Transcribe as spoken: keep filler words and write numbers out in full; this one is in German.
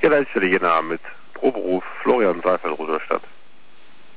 Ja, Leitstelle Jena mit Proberuf Florian Seifeld, Rudolstadt.